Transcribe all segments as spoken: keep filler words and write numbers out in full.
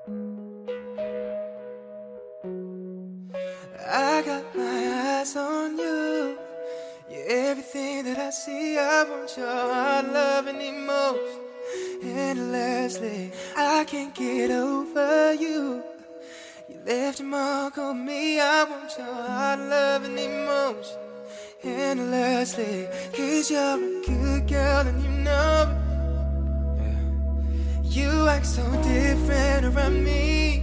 I got my eyes on you. You're everything that I see. I want your heart, love, and emotion. Endlessly, I can't get over you. You left your mark on me. I want your heart, love, and emotion. Endlessly, 'cause you're a good girl and you know it. Yeah. You act so different around me.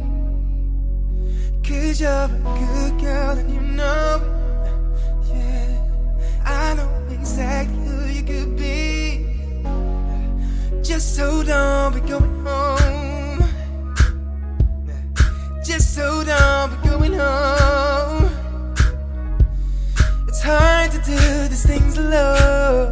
'Cause you're a good girl and you know it. Yeah, I know exactly who you could be. Just hold on, we're going home. Just hold on, we're going home. It's hard to do these things alone.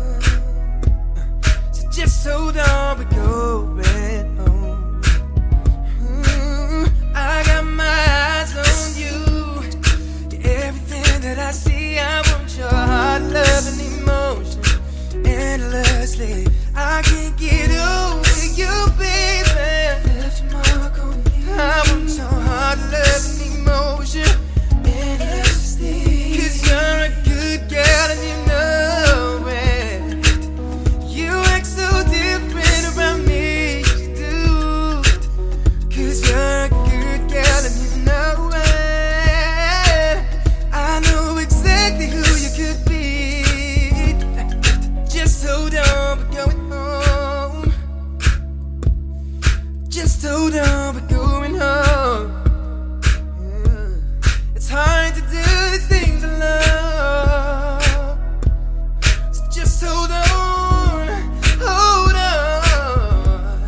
So just hold on, we're going home. Mm, I got my eyes on you. You're everything that I see. I want your heart, love, and emotion. Endlessly, I can't get over you, baby. Left your mark on me. I want your heart, love, and emotion. Endlessly, 'cause you're a good girl and you know it. You act so different around me, you do. 'Cause you're a good girl and you know it. I know exactly who you could be. Just hold on, we're going home. Just hold on, we're going home. Yeah. It's hard to do these things alone. So just hold on, hold on.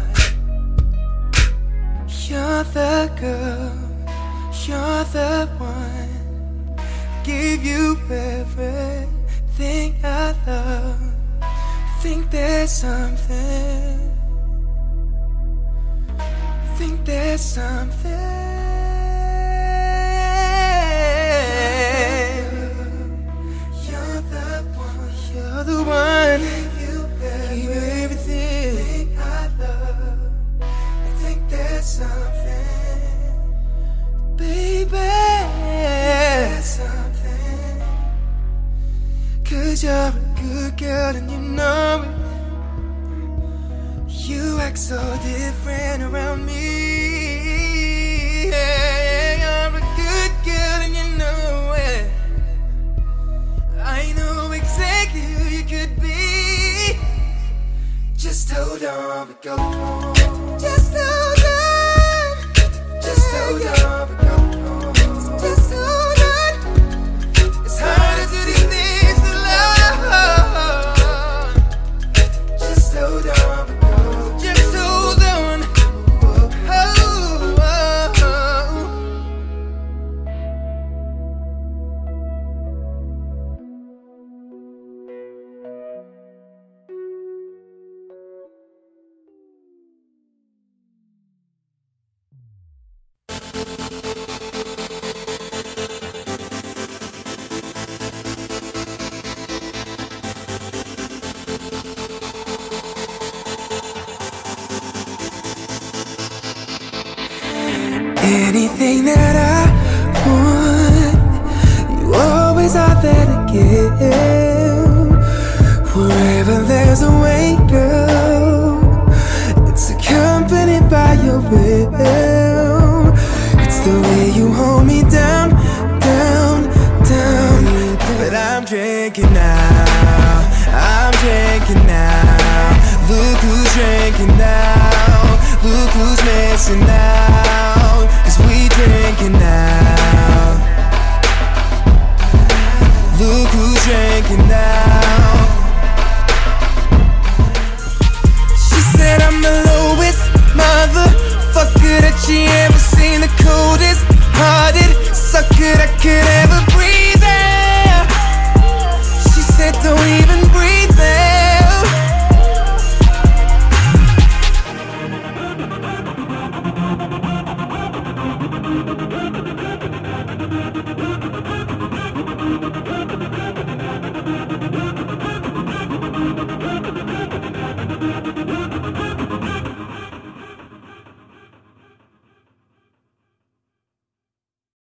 You're the girl, you're the one. Give you everything I love. Think there's something. Think there's something. You're the one. You're the one. Give you everything I love. I think there's something, baby. There's something. 'Cause you're a good girl and you know it. You act so different around me. Yeah, you're a good girl and you know it. I know exactly who you could be. Just hold on, we go home. Just hold on. Just hold on, we go home. Just hold on. It's hard to do these things alone. Just hold on, we go. Just hold on. Oh, oh, oh. Anything that I want, you always are there to give. Wherever there's a way, girl, it's accompanied by your will. It's the way you hold me down, down, down. But I'm drinking now, I'm drinking now. Look who's drinking now, look who's missing out. 'Cause we drinking now. Look who's drinking now. She said I'm the lowest motherfucker that she ever seen. The coldest hearted sucker that could ever breathe out. She said don't even breathe out.